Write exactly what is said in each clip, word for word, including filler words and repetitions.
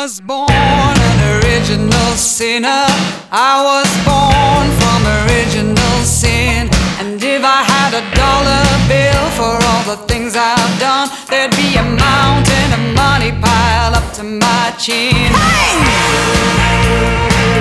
was born an original sinner. I was born from original sin. And if I had a dollar bill for all the things I've done, there'd be a mountain of money piled up to my chin. Hey!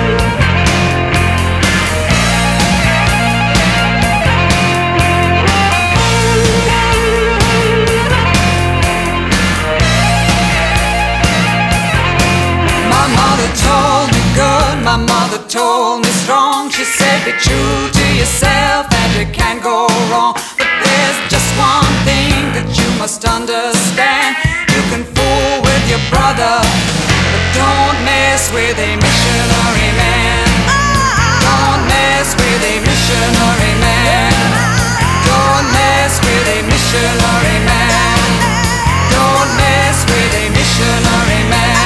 My mother told me strong. She said, be true to yourself and you can't go wrong. But there's just one thing that you must understand. You can fool with your brother, but don't mess with a missionary man. Don't mess with a missionary man. Don't mess with a missionary man. Don't mess with a missionary man.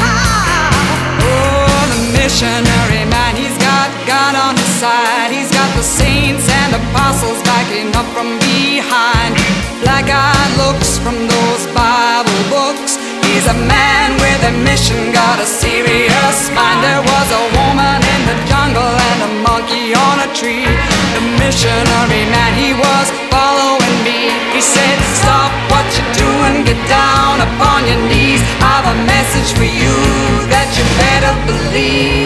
Missionary man, he's got God on his side. He's got the saints and apostles backing up from behind. Black-eyed looks from those Bible books. He's a man with a mission, got a serious mind. There was a woman in the jungle and a monkey on a tree. The missionary man, he was following me. He said, stop what you're doing, get down upon your knees. I've a message for you that you better believe.